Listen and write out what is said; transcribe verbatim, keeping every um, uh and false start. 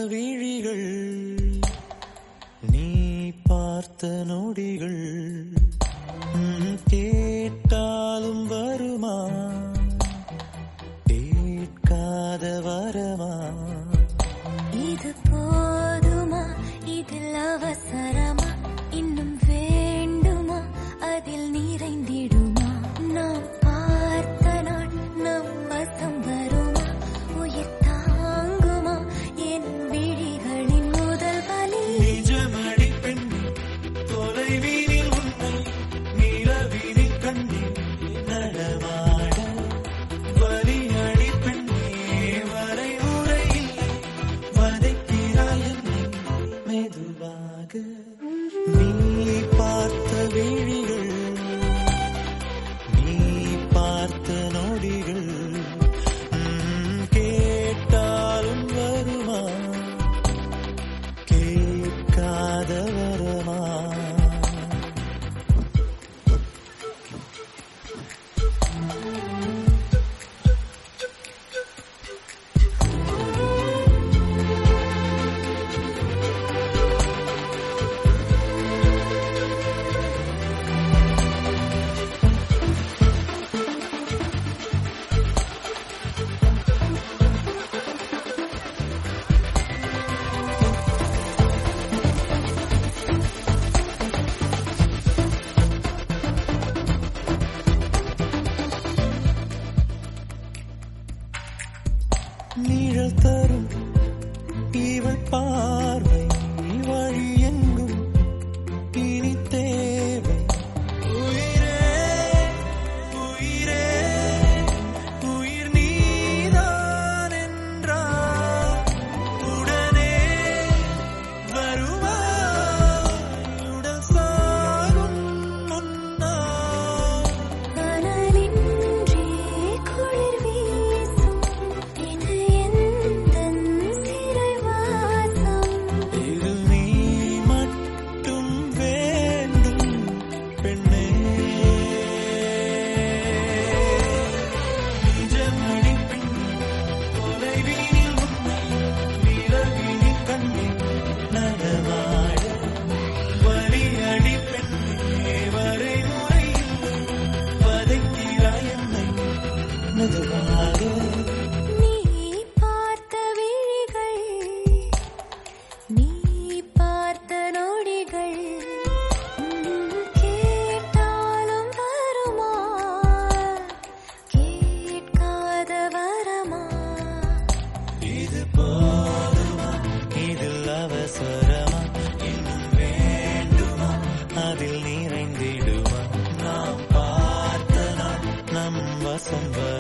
விழிகள் நீ பார்த்த நொடிகள் கேட்டாலும் வருமா கேட்காத வரமா இது போதுமா இதில் அவசரமா இன்னும் வேண்டுமா அதில் நிறைந்திடுமா நாம் பார்த்த நாள் நம் வசம் வருமா உயிர் தாங்குமா என் விழிகளின் முதல் வலி நிஜமடி பெண் தொலைவீனில் உன்னை நிலவீனில் கண்டேன் நடமாட வலியடி பெண்ணே வரை உரையில்லை வதைக்கிறாய் என்னை மெதுவாக நீ பார்த்த விழிகள் நீ பார்த்த நொடிகள் கேட்டாலும் வருமா கேட்காத வரமா நிழல் தரும் இவள் பார்வை வழி எங்கும் இனி தேவை உயிரே உயிரே உயிர் நீதான் என்றால் உடனே வருவாய் உடல் சாகும் முன்னால் கனலின்றி குளிர் வீசும் இது எந்தன் சிறைவாசம் இது நீ மட்டும் வேண்டும் பெண்ணே நிஜமடி பெண் தொலைவீனில் உன்னை நிலவீனில் கண்டேன் நடமாட வலியடி பெண்ணே வரை முறையில்லை வதைக்கிறாய் என்னை மெதுவாக நீ பார்த்த விழிகள் நீ பார்த்த நொடிகள் கேட்டாலும் வருமா கேட்காத வரமா இது போதுமா இதில் அவசரமா இன்னும் வேண்டுமா அதில் நிறைந்திடுமா நாம் பார்த்த நாள் நம் வசம்